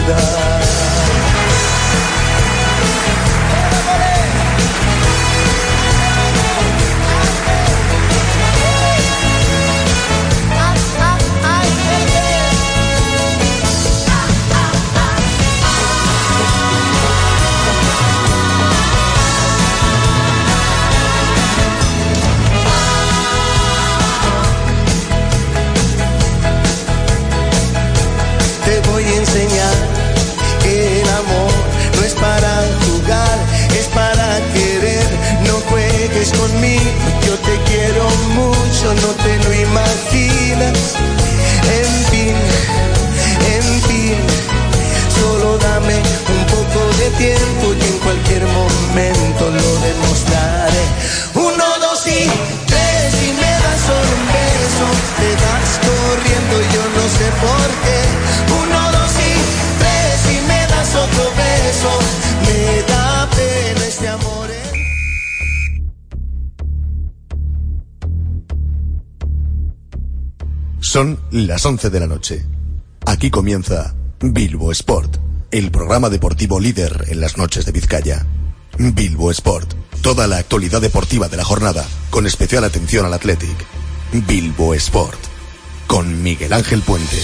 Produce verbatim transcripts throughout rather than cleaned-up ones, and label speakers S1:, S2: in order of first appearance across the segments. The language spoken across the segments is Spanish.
S1: verdad. Conmigo, yo te quiero mucho, no te lo imaginas. En fin, en fin, solo dame un poco de tiempo y en cualquier momento lo demostraré. Uno, dos y tres y me das solo un beso. Te vas corriendo, yo no sé por qué. Uno, dos y tres y me das otro beso. Me da pena este amor.
S2: Son las once de la noche. Aquí comienza Bilbo Sport, el programa deportivo líder en las noches de Vizcaya. Bilbo Sport, toda la actualidad deportiva de la jornada, con especial atención al Athletic. Bilbo Sport, con Miguel Ángel Puente.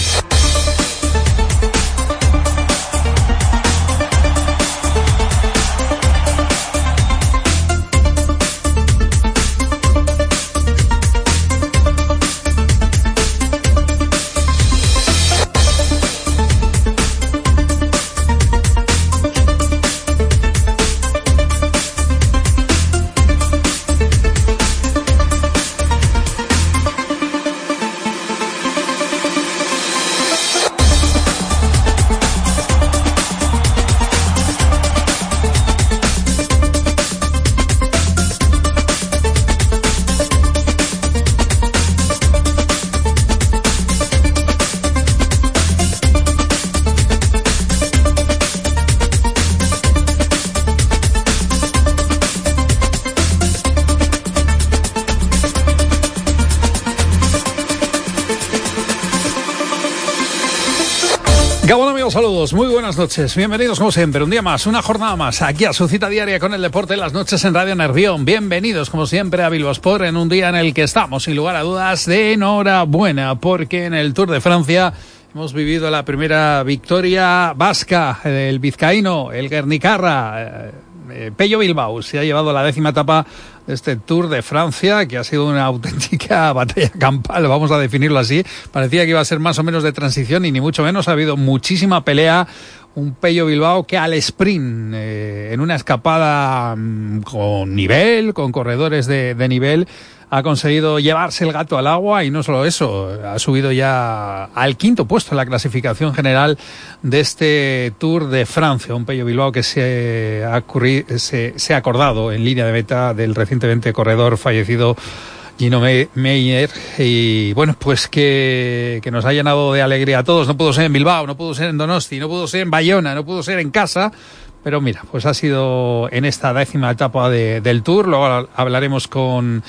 S3: Saludos, muy buenas noches, bienvenidos como siempre, un día más, una jornada más, aquí a su cita diaria con el deporte en las noches en Radio Nervión. Bienvenidos como siempre a Bilbo Sport en un día en el que estamos, sin lugar a dudas, de enhorabuena, porque en el Tour de Francia hemos vivido la primera victoria vasca del vizcaíno, el Guernicarra. eh, Pello Bilbao se ha llevado la décima etapa de este Tour de Francia, que ha sido una auténtica batalla campal, vamos a definirlo así. Parecía que iba a ser más o menos de transición y ni mucho menos. Ha habido muchísima pelea. Un Pello Bilbao que al sprint, eh, en una escapada mmm, con nivel, con corredores de, de nivel, ha conseguido llevarse el gato al agua, y no solo eso, ha subido ya al quinto puesto en la clasificación general de este Tour de Francia. Un Pello Bilbao que se ha, ocurrido, se, se ha acordado en línea de meta del recientemente corredor fallecido Gino Meyer, y bueno, pues que, que nos ha llenado de alegría a todos. No pudo ser en Bilbao, no pudo ser en Donosti, no pudo ser en Bayona, no pudo ser en casa, pero mira, pues ha sido en esta décima etapa de, del Tour. Luego hablaremos con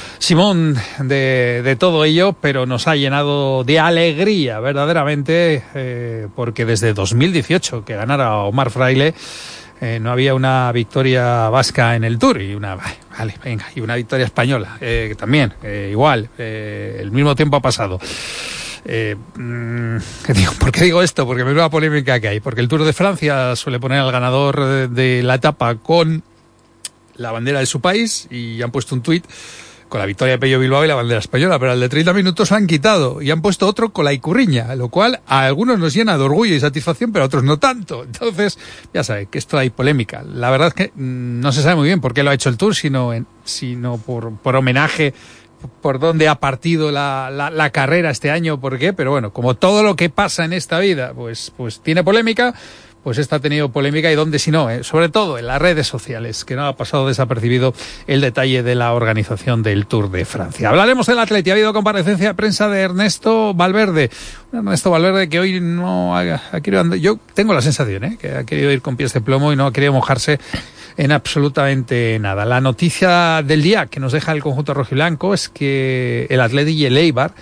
S3: Simón de, de todo ello, pero nos ha llenado de alegría verdaderamente, eh, porque desde dos mil dieciocho que ganara Omar Fraile, Eh, no había una victoria vasca en el Tour, y una vale, venga, y una victoria española, eh, que también, eh, igual, eh, el mismo tiempo ha pasado. Eh, digo, ¿por qué digo esto? Porque me veo la polémica que hay, porque el Tour de Francia suele poner al ganador de, de la etapa con la bandera de su país, y han puesto un tuit con la victoria de Pello Bilbao y la bandera española, pero al de treinta minutos lo han quitado y han puesto otro con la Icurriña, lo cual a algunos nos llena de orgullo y satisfacción, pero a otros no tanto. Entonces, ya sabe que esto hay polémica. La verdad es que mmm, no se sabe muy bien por qué lo ha hecho el Tour, sino, en, sino por, por homenaje, por dónde ha partido la, la, la carrera este año, por qué, pero bueno, como todo lo que pasa en esta vida, pues, pues tiene polémica. Pues esta ha tenido polémica, y dónde si no, ¿eh? Sobre todo en las redes sociales, que no ha pasado desapercibido el detalle de la organización del Tour de Francia. Hablaremos del Atleti. Ha habido comparecencia de prensa de Ernesto Valverde. Ernesto Valverde que hoy no ha, ha querido andar, yo tengo la sensación, ¿eh? que ha querido ir con pies de plomo y no ha querido mojarse en absolutamente nada. La noticia del día que nos deja el conjunto rojiblanco es que el Atleti y el Eibar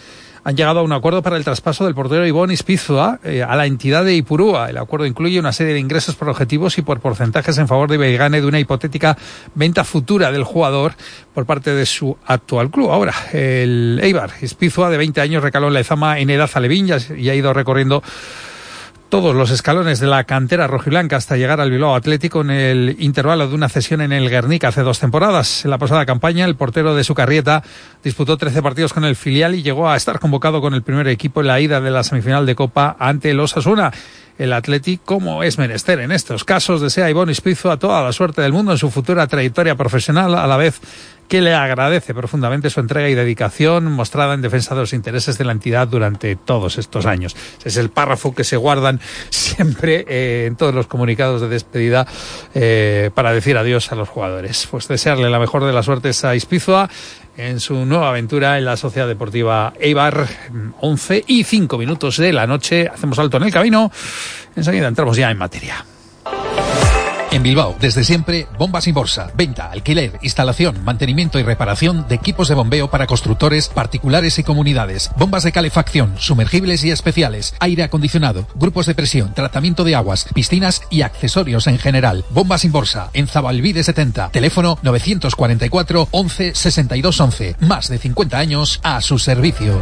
S3: han llegado a un acuerdo para el traspaso del portero Ibon Ispizua eh, a la entidad de Ipurúa. El acuerdo incluye una serie de ingresos por objetivos y por porcentajes en favor de Beigane de una hipotética venta futura del jugador por parte de su actual club. Ahora, el Eibar Ispizua, de veinte años, recaló en la Ezama en edad alevín y ha ido recorriendo todos los escalones de la cantera rojiblanca hasta llegar al Bilbao Atlético en el intervalo de una cesión en el Guernica hace dos temporadas. En la pasada campaña, el portero de Sucarrieta disputó trece partidos con el filial y llegó a estar convocado con el primer equipo en la ida de la semifinal de Copa ante el Osasuna. El Athletic, como es menester en estos casos, desea a Ibon Ispizua toda la suerte del mundo en su futura trayectoria profesional, a la vez que le agradece profundamente su entrega y dedicación mostrada en defensa de los intereses de la entidad durante todos estos años. Ese es el párrafo que se guardan siempre eh, en todos los comunicados de despedida eh, para decir adiós a los jugadores. Pues desearle la mejor de las suertes a Ispizua en su nueva aventura en la Sociedad Deportiva Eibar. Once y cinco minutos de la noche, hacemos alto en el camino, enseguida entramos ya en materia.
S4: En Bilbao, desde siempre, Bombas Inborsa. Venta, alquiler, instalación, mantenimiento y reparación de equipos de bombeo para constructores, particulares y comunidades. Bombas de calefacción, sumergibles y especiales, aire acondicionado, grupos de presión, tratamiento de aguas, piscinas y accesorios en general. Bombas Inborsa, en Zabalbide setenta. Teléfono novecientos cuarenta y cuatro, once, sesenta y dos once. Más de cincuenta años a su servicio.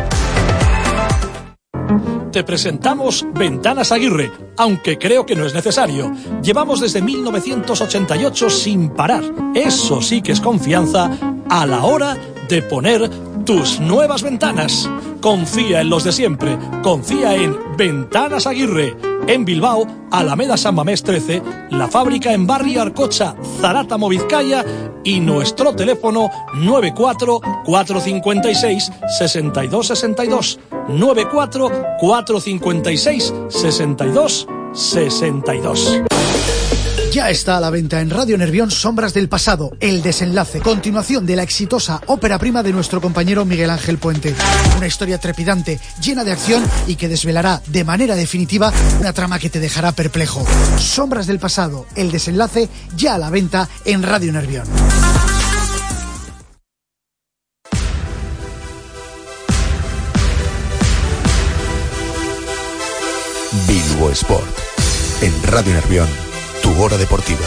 S5: Te presentamos Ventanas Aguirre, aunque creo que no es necesario. Llevamos desde mil novecientos ochenta y ocho sin parar. Eso sí que es confianza a la hora de poner tus nuevas ventanas. Confía en los de siempre. Confía en Ventanas Aguirre. En Bilbao, Alameda San Mamés trece, la fábrica en Barrio Arcocha, Zarátamo, Vizcaya, y nuestro teléfono nueve cuatro cuatro cinco seis, seis dos seis dos. nueve cuatro cuatro cinco seis, seis dos seis dos.
S6: Ya está a la venta en Radio Nervión Sombras del Pasado, El Desenlace, continuación de la exitosa ópera prima de nuestro compañero Miguel Ángel Puente. Una historia trepidante, llena de acción y que desvelará de manera definitiva una trama que te dejará perplejo. Sombras del Pasado, El Desenlace, ya a la venta en Radio Nervión.
S2: Bilbo Sport, en Radio Nervión, tu hora deportiva.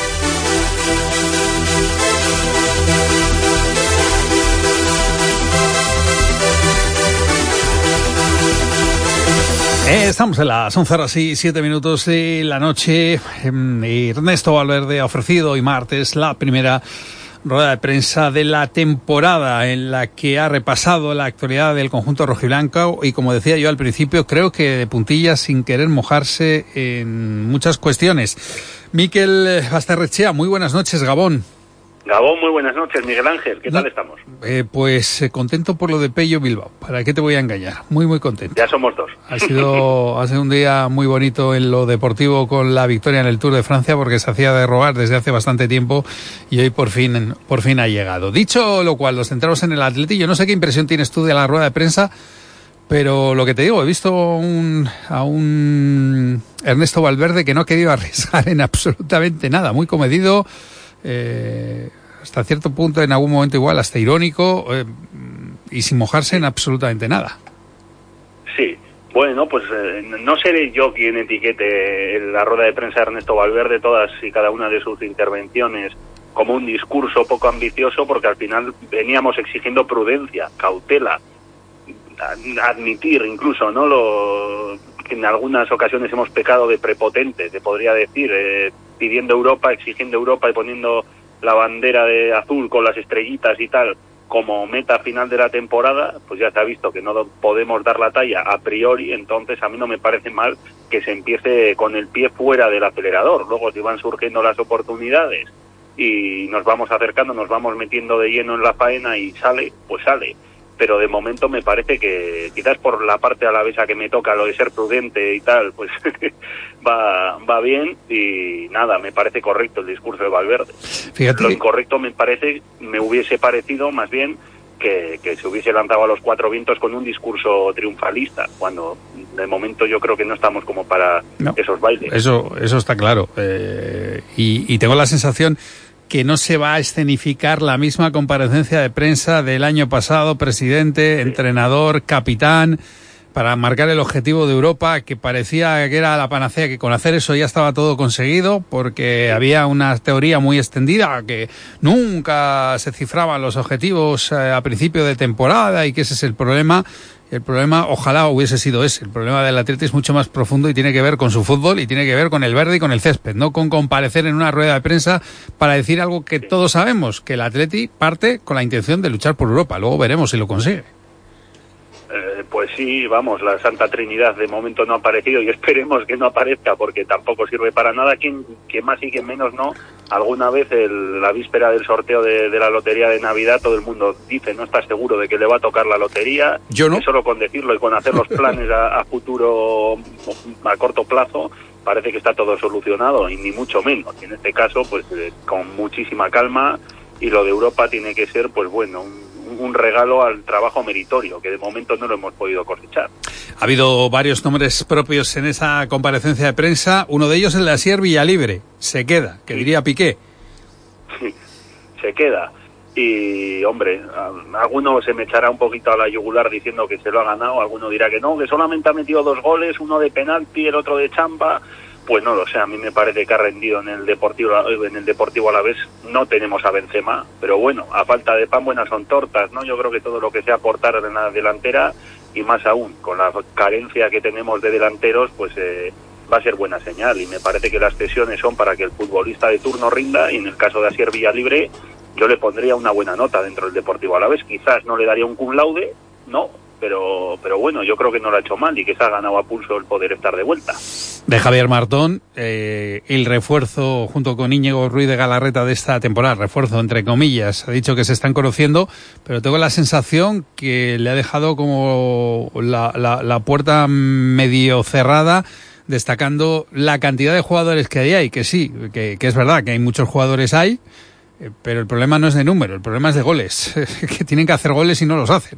S3: Estamos en las once horas y siete minutos de la noche. Ernesto Valverde ha ofrecido hoy martes la primera rueda de prensa de la temporada, en la que ha repasado la actualidad del conjunto rojiblanco y, como decía yo al principio, creo que de puntillas, sin querer mojarse en muchas cuestiones. Mikel Basterrechea, muy buenas noches, Gabón.
S7: Gabón, muy buenas noches, Miguel Ángel, ¿qué tal no, estamos?
S3: Eh, pues eh, contento por lo de Pello Bilbao, ¿para qué te voy a engañar? Muy, muy contento.
S7: Ya somos dos.
S3: Ha sido, ha sido un día muy bonito en lo deportivo con la victoria en el Tour de Francia, porque se hacía de rogar desde hace bastante tiempo y hoy por fin, por fin ha llegado. Dicho lo cual, nos centramos en el Atleti. Yo no sé qué impresión tienes tú de la rueda de prensa, pero lo que te digo, he visto un, a un Ernesto Valverde que no ha querido arriesgar en absolutamente nada, muy comedido, eh, hasta cierto punto, en algún momento igual, hasta irónico, eh, y sin mojarse en absolutamente nada.
S7: Sí, bueno, pues eh, no seré yo quien etiquete la rueda de prensa de Ernesto Valverde, todas y cada una de sus intervenciones, como un discurso poco ambicioso, porque al final veníamos exigiendo prudencia, cautela, admitir incluso, ¿no?, lo que en algunas ocasiones hemos pecado de prepotentes, te podría decir, eh, pidiendo Europa, exigiendo Europa y poniendo la bandera de azul con las estrellitas y tal como meta final de la temporada. Pues ya se ha visto que no podemos dar la talla a priori, entonces a mí no me parece mal que se empiece con el pie fuera del acelerador. Luego, si van surgiendo las oportunidades y nos vamos acercando, nos vamos metiendo de lleno en la faena y sale, pues sale. Pero de momento me parece que quizás por la parte alavesa que me toca, lo de ser prudente y tal, pues va va bien, y nada, me parece correcto el discurso de Valverde. Fíjate. Lo incorrecto me parece, me hubiese parecido más bien que, que se hubiese lanzado a los cuatro vientos con un discurso triunfalista, cuando de momento yo creo que no estamos como para no, esos bailes.
S3: Eso, eso está claro. Eh, y, y tengo la sensación que no se va a escenificar la misma comparecencia de prensa del año pasado, presidente, sí. entrenador, capitán, para marcar el objetivo de Europa, que parecía que era la panacea, que con hacer eso ya estaba todo conseguido, porque había una teoría muy extendida, que nunca se cifraban los objetivos a principio de temporada y que ese es el problema. El problema, ojalá hubiese sido ese. El problema del Atleti es mucho más profundo y tiene que ver con su fútbol y tiene que ver con el verde y con el césped, no con comparecer en una rueda de prensa para decir algo que todos sabemos, que el Atleti parte con la intención de luchar por Europa. Luego veremos si lo consigue.
S7: Eh, pues sí, vamos, la Santa Trinidad de momento no ha aparecido y esperemos que no aparezca porque tampoco sirve para nada. Quien, quien más y quien menos no, alguna vez el, la víspera del sorteo de, de la lotería de Navidad todo el mundo dice, no está seguro de que le va a tocar la lotería.
S3: Yo no.
S7: Que solo con decirlo y con hacer los planes a, a futuro, a corto plazo, parece que está todo solucionado y ni mucho menos. Y en este caso, pues eh, con muchísima calma, y lo de Europa tiene que ser, pues bueno, un un regalo al trabajo meritorio, que de momento no lo hemos podido cosechar.
S3: Ha habido varios nombres propios en esa comparecencia de prensa, uno de ellos el de Asier Villalibre, se queda, que diría Piqué.
S7: Sí, se queda. Y, hombre, alguno se me echará un poquito a la yugular diciendo que se lo ha ganado, alguno dirá que no, que solamente ha metido dos goles, uno de penalti, el otro de chamba. Pues no lo sé, a mí me parece que ha rendido en el Deportivo en el Deportivo Alavés. No tenemos a Benzema, pero bueno, a falta de pan buenas son tortas, ¿no? Yo creo que todo lo que sea aportar en la delantera, y más aún con la carencia que tenemos de delanteros, pues eh, va a ser buena señal, y me parece que las cesiones son para que el futbolista de turno rinda, y en el caso de Asier Villalibre yo le pondría una buena nota dentro del Deportivo Alavés. Quizás no le daría un cum laude, no, pero pero bueno, yo creo que no lo ha hecho mal y que se ha ganado a pulso el poder estar de vuelta.
S3: De Javier Martón, eh, el refuerzo junto con Íñigo Ruiz de Galarreta de esta temporada, refuerzo entre comillas, ha dicho que se están conociendo, pero tengo la sensación que le ha dejado como la, la, la puerta medio cerrada, destacando la cantidad de jugadores que hay, que sí, que, que es verdad que hay muchos jugadores ahí, eh, pero el problema no es de número, el problema es de goles, que tienen que hacer goles y no los hacen.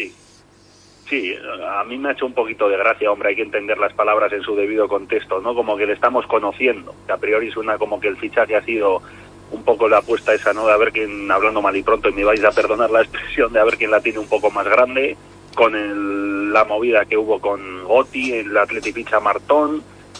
S7: Sí, a mí me ha hecho un poquito de gracia, hombre, hay que entender las palabras en su debido contexto, ¿no? Como que le estamos conociendo, que a priori suena como que el fichaje ha sido un poco la apuesta esa, ¿no? De a ver quién, hablando mal y pronto, y me vais a perdonar la expresión, de a ver quién la tiene un poco más grande, con el, la movida que hubo con Gotti, el Atleti ficha Martón,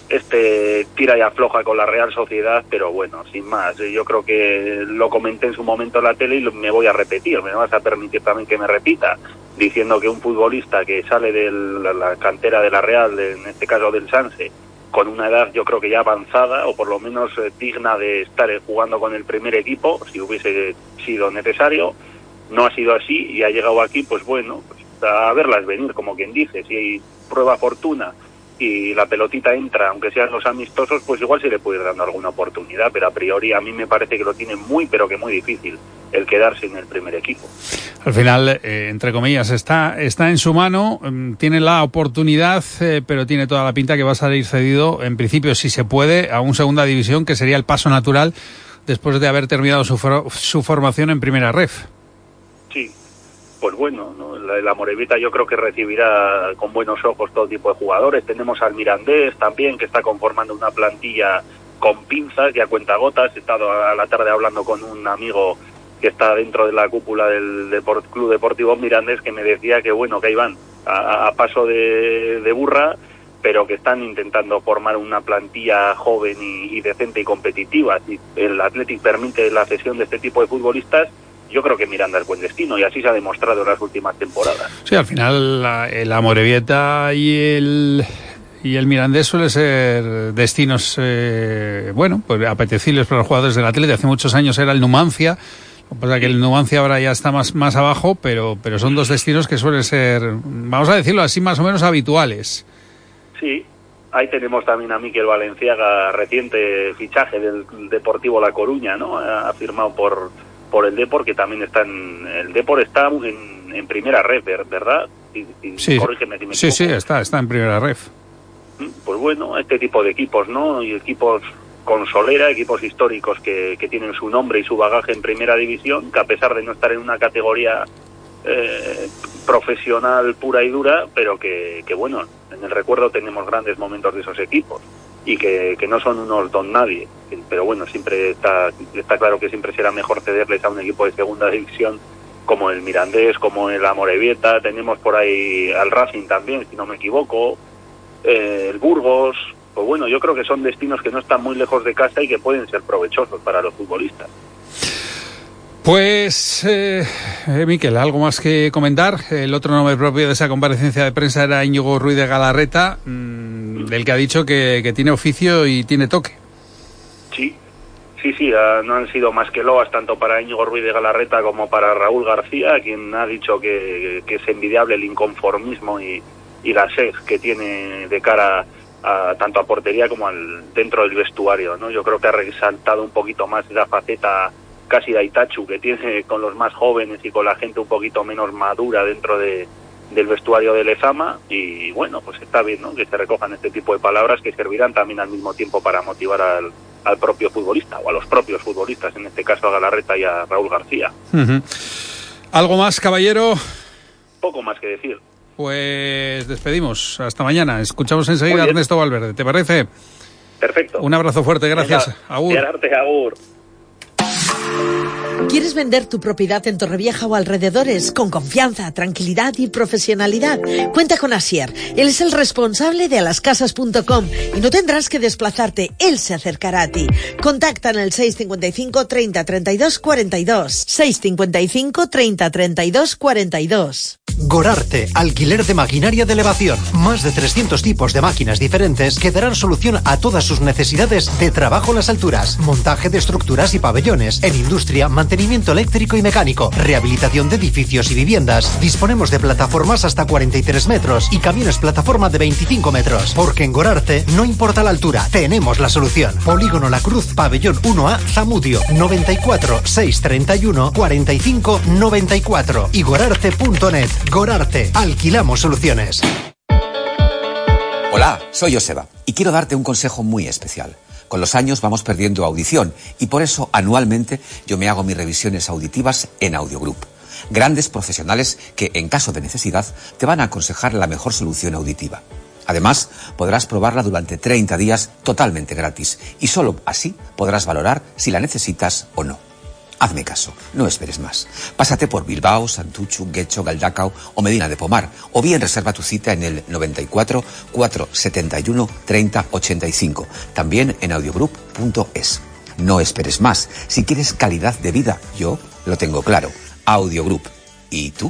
S7: este tira y afloja con la Real Sociedad, pero bueno, sin más, yo creo que lo comenté en su momento en la tele y me voy a repetir, me vas a permitir también que me repita, diciendo que un futbolista que sale de la, la cantera de la Real, en este caso del Sanse, con una edad yo creo que ya avanzada, o por lo menos eh, digna de estar jugando con el primer equipo, si hubiese sido necesario, no ha sido así y ha llegado aquí, pues bueno, pues a verlas venir, como quien dice, si hay prueba fortuna y la pelotita entra, aunque sean los amistosos, pues igual se le puede ir dando alguna oportunidad, pero a priori a mí me parece que lo tiene muy, pero que muy difícil el quedarse en el primer equipo.
S3: Al final, eh, entre comillas, está está en su mano, tiene la oportunidad, eh, pero tiene toda la pinta que va a salir cedido, en principio, si se puede, a un segunda división, que sería el paso natural después de haber terminado su, for- su formación en primera ref.
S7: Sí. Pues bueno, ¿no? la, la Morevita yo creo que recibirá con buenos ojos todo tipo de jugadores. Tenemos al Mirandés también, que está conformando una plantilla con pinzas y a cuentagotas. He estado a la tarde hablando con un amigo que está dentro de la cúpula del Deport, Club Deportivo Mirandés, que me decía que bueno, que ahí van a, a paso de, de burra, pero que están intentando formar una plantilla joven y, y decente y competitiva. Si el Athletic permite la cesión de este tipo de futbolistas, yo creo que Miranda es buen destino, y así se ha demostrado en las últimas temporadas.
S3: Sí, al final la, la Morevieta y el y el Mirandés suelen ser destinos, eh, bueno, pues apetecibles para los jugadores del Atleti. Hace muchos años era el Numancia, lo que pasa es que el Numancia ahora ya está más, más abajo, pero, pero son dos destinos que suelen ser, vamos a decirlo así, más o menos habituales.
S7: Sí, ahí tenemos también a Mikel Valenciaga, reciente fichaje del Deportivo La Coruña, ¿no? Ha firmado por por el Depor, que también está en... El Depor está en, en primera ref, ¿verdad? Y, y
S3: sí,
S7: corrígeme si me
S3: sí,
S7: equivoco.
S3: sí, está, está en primera ref.
S7: Pues bueno, este tipo de equipos, ¿no? Y equipos con solera, equipos históricos que, que tienen su nombre y su bagaje en primera división, que a pesar de no estar en una categoría eh, profesional pura y dura, pero que, que bueno, en el recuerdo tenemos grandes momentos de esos equipos. y que, que no son unos don nadie, pero bueno, siempre está, está claro que siempre será mejor cederles a un equipo de segunda división como el Mirandés, como el Amorebieta. Tenemos por ahí al Racing también, si no me equivoco, eh, el Burgos. Pues bueno, yo creo que son destinos que no están muy lejos de casa y que pueden ser provechosos para los futbolistas.
S3: Pues, eh, eh, Miquel, ¿algo más que comentar? El otro nombre propio de esa comparecencia de prensa era Íñigo Ruiz de Galarreta, mmm, del que ha dicho que, que tiene oficio y tiene toque.
S7: Sí, sí, sí, uh, no han sido más que loas tanto para Íñigo Ruiz de Galarreta como para Raúl García, quien ha dicho que, que es envidiable el inconformismo y, y la sed que tiene de cara a, tanto a portería como al dentro del vestuario, ¿no? Yo creo que ha resaltado un poquito más esa faceta casi de Itachu que tiene con los más jóvenes y con la gente un poquito menos madura dentro de, del vestuario de Lezama, y bueno, pues está bien, ¿no?, que se recojan este tipo de palabras que servirán también al mismo tiempo para motivar al, al propio futbolista, o a los propios futbolistas, en este caso a Galarreta y a Raúl García.
S3: Uh-huh. ¿Algo más, caballero?
S7: Poco más que decir.
S3: Pues despedimos, hasta mañana. Escuchamos enseguida a Ernesto Valverde, ¿te parece?
S7: Perfecto.
S3: Un abrazo fuerte, gracias.
S7: Venga,
S3: agur.
S7: agur.
S8: ¿Quieres vender tu propiedad en Torrevieja o alrededores con confianza, tranquilidad y profesionalidad? Cuenta con Asier. Él es el responsable de alascasas punto com y no tendrás que desplazarte. Él se acercará a ti. Contacta en el seis cincuenta y cinco, treinta, treinta y dos, cuarenta y dos. seis cincuenta y cinco, treinta, treinta y dos, cuarenta y dos.
S9: Gorarte, alquiler de maquinaria de elevación. Más de trescientos tipos de máquinas diferentes que darán solución a todas sus necesidades de trabajo en las alturas. Montaje de estructuras y pabellones. En industria, mantenimiento eléctrico y mecánico. Rehabilitación de edificios y viviendas. Disponemos de plataformas hasta cuarenta y tres metros y camiones plataforma de veinticinco metros. Porque en Gorarte no importa la altura, tenemos la solución. Polígono La Cruz, pabellón uno A, Zamudio. noventa y cuatro, seiscientos treinta y uno, cuarenta y cinco, noventa y cuatro. Y gorarte punto net. Gorarte, alquilamos soluciones.
S10: Hola, soy Joseba y quiero darte un consejo muy especial. Con los años vamos perdiendo audición y por eso anualmente yo me hago mis revisiones auditivas en Audiogroup. Grandes profesionales que en caso de necesidad te van a aconsejar la mejor solución auditiva. Además, podrás probarla durante treinta días totalmente gratis y solo así podrás valorar si la necesitas o no. Hazme caso, no esperes más. Pásate por Bilbao, Santuchu, Guecho, Galdacao o Medina de Pomar, o bien reserva tu cita en el noventa y cuatro, cuatrocientos setenta y uno, treinta, ochenta y cinco, también en audiogroup punto es. No esperes más. Si quieres calidad de vida, yo lo tengo claro. Audiogroup. ¿Y tú?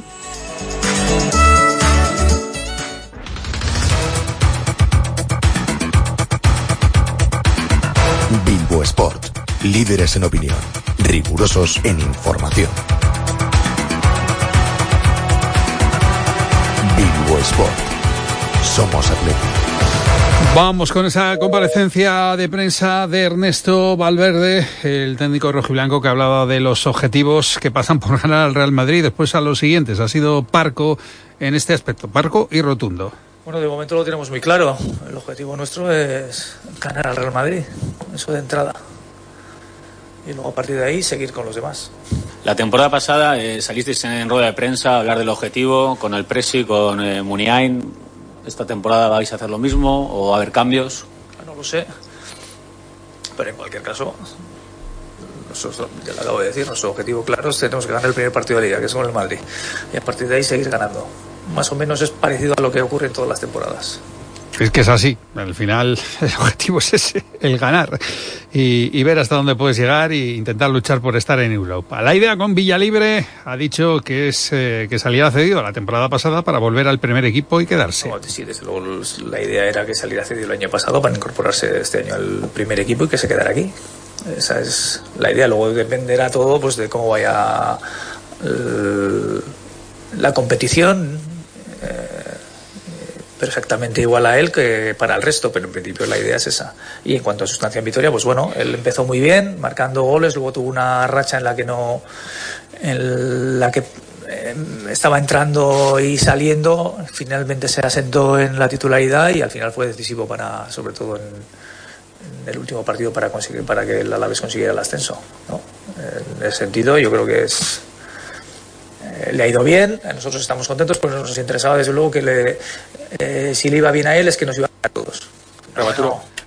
S2: Bilbo Sport. Líderes en opinión, rigurosos en información. Bilbo Sport. Somos Atlético.
S3: Vamos con esa comparecencia de prensa de Ernesto Valverde, el técnico rojiblanco, que hablaba de los objetivos que pasan por ganar al Real Madrid. Después a los siguientes. Ha sido parco en este aspecto, parco y rotundo.
S11: Bueno, de momento lo tenemos muy claro. El objetivo nuestro es ganar al Real Madrid, eso de entrada. Y luego a partir de ahí seguir con los demás.
S12: La temporada pasada eh, salisteis en rueda de prensa a hablar del objetivo con el Presi, con eh, Muniain. ¿Esta temporada vais a hacer lo mismo o va a haber cambios?
S11: No lo sé, pero en cualquier caso, nosotros, ya lo acabo de decir, nuestro objetivo claro es que tenemos que ganar el primer partido de Liga, que es con el Madrid, y a partir de ahí seguir ganando. Más o menos es parecido a lo que ocurre en todas las temporadas.
S3: Es que es así, al final el objetivo es ese, el ganar y, y ver hasta dónde puedes llegar e intentar luchar por estar en Europa. La idea con Villalibre ha dicho que es eh, que saliera cedido la temporada pasada para volver al primer equipo y quedarse.
S11: No, sí, desde luego la idea era que saliera cedido el año pasado para incorporarse este año al primer equipo y que se quedara aquí. Esa es la idea, luego dependerá todo pues de cómo vaya el, la competición. Eh, perfectamente igual a él que para el resto, pero en principio la idea es esa. Y en cuanto a sustancia en Vitoria, pues bueno, él empezó muy bien, marcando goles, luego tuvo una racha en la que no, en la que eh, estaba entrando y saliendo, finalmente se asentó en la titularidad y al final fue decisivo para, sobre todo en, en el último partido para conseguir, para que el Alavés consiguiera el ascenso, ¿no? En ese sentido, yo creo que es le ha ido bien, nosotros estamos contentos, pero nos interesaba desde luego que le, eh, si le iba bien a él es que nos iba a todos.
S3: Bueno,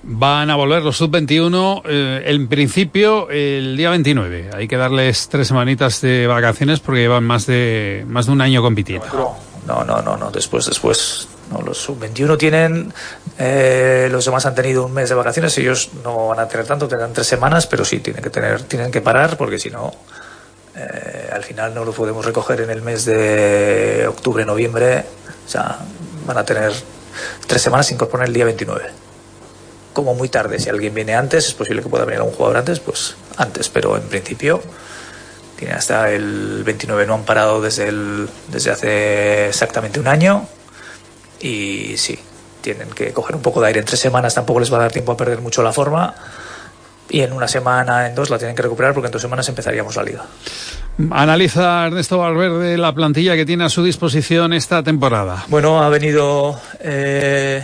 S3: Van a volver los sub veintiuno, eh, en principio el día veintinueve. Hay que darles tres semanitas de vacaciones porque llevan más de más de un año compitiendo.
S11: No, no, no, no. Después, después. No, los sub veintiuno tienen, eh, los demás han tenido un mes de vacaciones. Ellos no van a tener tanto, tendrán tres semanas, pero sí tienen que tener, tienen que parar porque si no, eh, al final no lo podemos recoger en el mes de octubre, noviembre. O sea, van a tener tres semanas sin incorporar el día veintinueve. Como muy tarde, si alguien viene antes, es posible que pueda venir algún jugador antes, pues antes, pero en principio tienen hasta el veintinueve, no han parado desde el, desde hace exactamente un año y sí, tienen que coger un poco de aire. En tres semanas tampoco les va a dar tiempo a perder mucho la forma y en una semana, en dos la tienen que recuperar porque en dos semanas empezaríamos la liga.
S3: Analiza Ernesto Valverde la plantilla que tiene a su disposición esta temporada.
S11: Bueno, ha venido eh,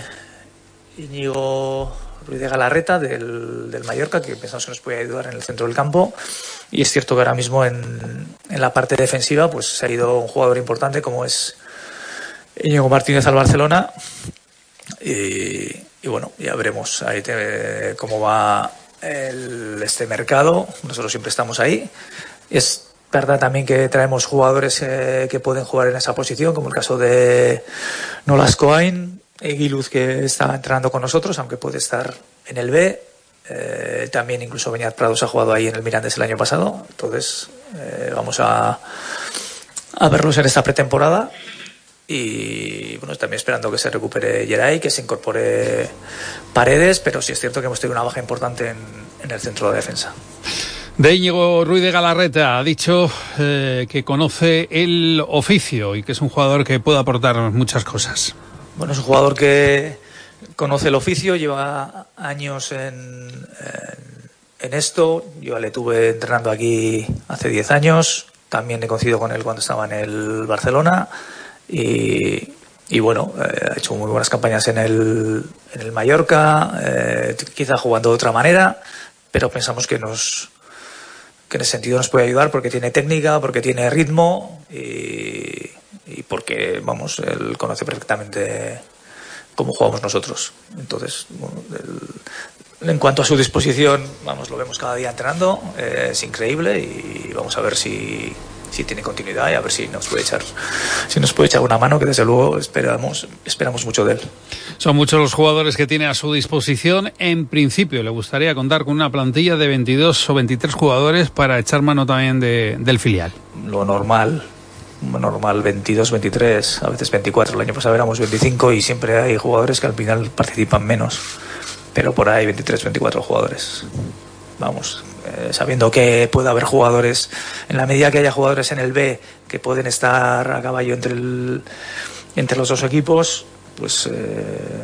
S11: Íñigo Ruiz de Galarreta del, del Mallorca, que pensamos que nos puede ayudar en el centro del campo, y es cierto que ahora mismo en, en la parte defensiva pues se ha ido un jugador importante como es Íñigo Martínez al Barcelona y, y bueno, ya veremos ahí te, cómo va el, este mercado. Nosotros siempre estamos ahí. Es verdad también que traemos jugadores eh, que pueden jugar en esa posición, como el caso de Nolas Coain, Eguiluz, que está entrenando con nosotros, aunque puede estar en el B. Eh, también incluso Beñat Prados ha jugado ahí en el Mirandés el año pasado. Entonces eh, vamos a, a verlos en esta pretemporada. Y bueno, también esperando que se recupere Geray, que se incorpore Paredes, pero sí es cierto que hemos tenido una baja importante en, en el centro de defensa.
S3: De Íñigo Ruiz de Galarreta ha dicho eh, que conoce el oficio y que es un jugador que puede aportar muchas cosas.
S11: Bueno, es un jugador que conoce el oficio, lleva años en, en, en esto. Yo le tuve entrenando aquí hace diez años, también he coincidido con él cuando estaba en el Barcelona y, y bueno, eh, ha hecho muy buenas campañas en el, en el Mallorca, eh, quizá jugando de otra manera, pero pensamos que nos que en ese sentido nos puede ayudar porque tiene técnica, porque tiene ritmo y, y porque, vamos, él conoce perfectamente cómo jugamos nosotros. Entonces, bueno, el, en cuanto a su disposición, vamos, lo vemos cada día entrenando, eh, es increíble y vamos a ver si, si tiene continuidad y a ver si nos puede echar si nos puede echar una mano, que desde luego esperamos, esperamos mucho de él.
S3: Son muchos los jugadores que tiene a su disposición. En principio le gustaría contar con una plantilla de veintidós o veintitrés jugadores para echar mano también de, del filial.
S11: Lo normal, lo normal, veintidós, veintitrés, a veces veinticuatro. El año pasado éramos veinticinco y siempre hay jugadores que al final participan menos. Pero por ahí veintitrés, veinticuatro jugadores. Vamos, eh, sabiendo que puede haber jugadores, en la medida que haya jugadores en el B que pueden estar a caballo entre, el, entre los dos equipos, pues eh,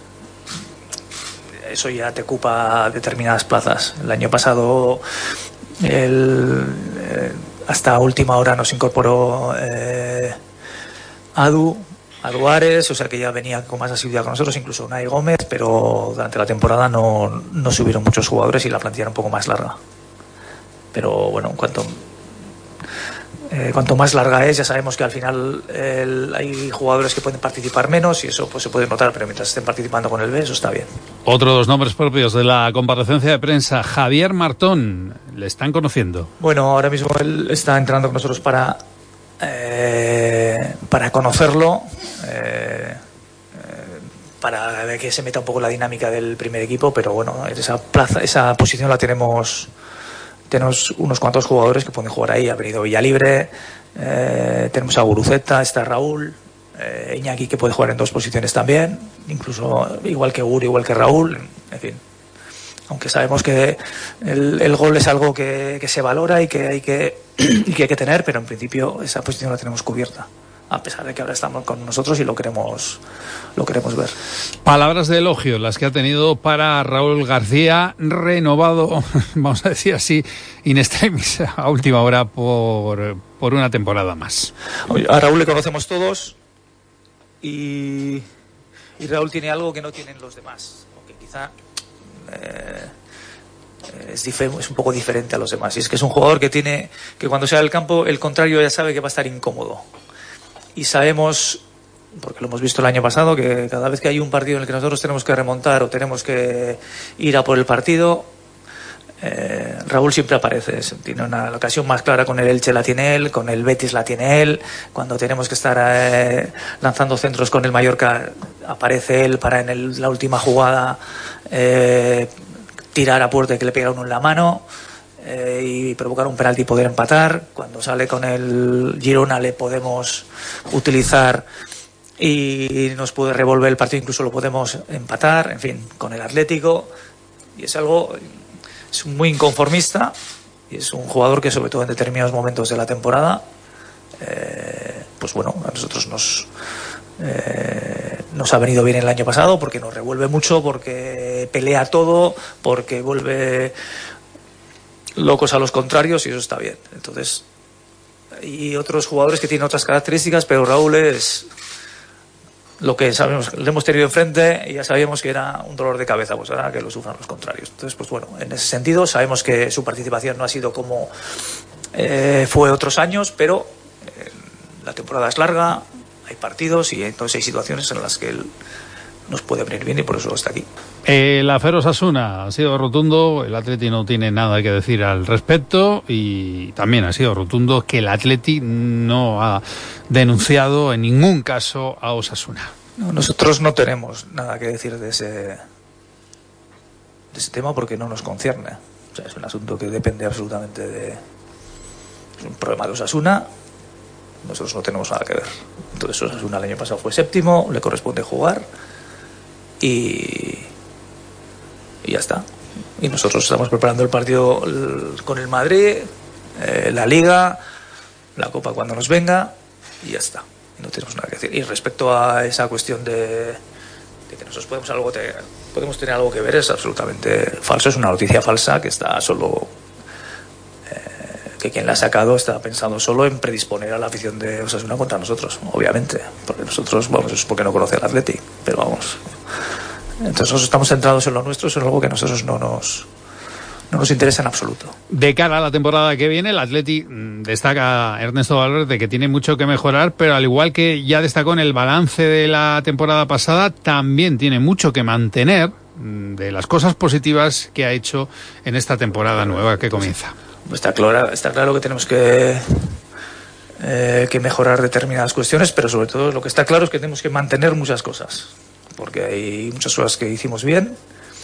S11: eso ya te ocupa determinadas plazas. El año pasado el, eh, hasta última hora nos incorporó eh, Adu Aduares, o sea que ya venía con más asiduidad con nosotros, incluso Unai Gómez, pero durante la temporada no, no subieron muchos jugadores y la plantilla era un poco más larga. Pero bueno, en cuanto Eh, cuanto más larga es, ya sabemos que al final el, hay jugadores que pueden participar menos y eso pues se puede notar, pero mientras estén participando con el B, eso está bien.
S3: Otro de los nombres propios de la comparecencia de prensa, Javier Martón, ¿le están conociendo?
S11: Bueno, ahora mismo él está entrenando con nosotros para eh, para conocerlo, eh, eh, para que se meta un poco la dinámica del primer equipo, pero bueno, esa plaza, esa posición la tenemos. Tenemos unos cuantos jugadores que pueden jugar ahí. Ha venido Villalibre, eh, tenemos a Guruceta, está Raúl, eh, Iñaki, que puede jugar en dos posiciones también, incluso igual que Uri, igual que Raúl, en fin. Aunque sabemos que el, el gol es algo que, que se valora y que hay que, y que hay que tener, pero en principio esa posición la tenemos cubierta, a pesar de que ahora estamos con nosotros y lo queremos lo queremos ver.
S3: Palabras de elogio las que ha tenido para Raúl García, renovado, vamos a decir así, in extremis, a última hora por, por una temporada más.
S11: A Raúl le conocemos todos y, y Raúl tiene algo que no tienen los demás, aunque quizá eh, es, dif- es un poco diferente a los demás, y es que es un jugador que tiene que cuando sale al campo el contrario ya sabe que va a estar incómodo. Y sabemos porque lo hemos visto el año pasado, que cada vez que hay un partido en el que nosotros tenemos que remontar o tenemos que ir a por el partido, eh, Raúl siempre aparece. Tiene una la ocasión más clara con el Elche, la tiene él, con el Betis la tiene él, cuando tenemos que estar eh, lanzando centros con el Mallorca aparece él para en el, la última jugada eh, tirar a puerta y que le pega uno en la mano eh, y provocar un penalti y poder empatar. Cuando sale con el Girona le podemos utilizar y nos puede revolver el partido, incluso lo podemos empatar, en fin, con el Atlético. Y es algo, es muy inconformista y es un jugador que sobre todo en determinados momentos de la temporada eh, pues bueno, a nosotros nos eh, nos ha venido bien el año pasado porque nos revuelve mucho, porque pelea todo, porque vuelve locos a los contrarios y eso está bien. Entonces, y otros jugadores que tienen otras características, pero Raúl es lo que sabemos, le hemos tenido enfrente y ya sabíamos que era un dolor de cabeza, pues ahora que lo sufran los contrarios. Entonces, pues bueno, en ese sentido sabemos que su participación no ha sido como eh, fue otros años, pero eh, la temporada es larga, hay partidos y entonces hay situaciones en las que él nos puede venir bien y por eso está aquí.
S3: El Afero Osasuna ha sido rotundo, el Atleti no tiene nada que decir al respecto y también ha sido rotundo que el Atleti no ha denunciado en ningún caso a Osasuna.
S11: No, nosotros no tenemos nada que decir de ese, de ese tema porque no nos concierne. O sea, es un asunto que depende absolutamente de... Es un problema de Osasuna, nosotros no tenemos nada que ver. Entonces Osasuna el año pasado fue séptimo, le corresponde jugar y... y ya está. Y nosotros estamos preparando el partido con el Madrid, eh, la Liga, la Copa cuando nos venga y ya está. Y no tenemos nada que decir. Y respecto a esa cuestión de, de que nosotros podemos, algo te, podemos tener algo que ver, es absolutamente falso. Es una noticia falsa que está solo... Eh, que quien la ha sacado está pensando solo en predisponer a la afición de Osasuna contra nosotros, obviamente. Porque nosotros, vamos, es porque no conoce al Atleti, pero vamos... Entonces nosotros estamos centrados en lo nuestro, es algo que a nosotros no nos, no nos interesa en absoluto.
S3: De cara a la temporada que viene, el Atleti destaca Ernesto Valverde que tiene mucho que mejorar, pero al igual que ya destacó en el balance de la temporada pasada, también tiene mucho que mantener de las cosas positivas que ha hecho en esta temporada nueva que comienza.
S11: Está claro, está claro que tenemos que, eh, que mejorar determinadas cuestiones, pero sobre todo lo que está claro es que tenemos que mantener muchas cosas. Porque hay muchas cosas que hicimos bien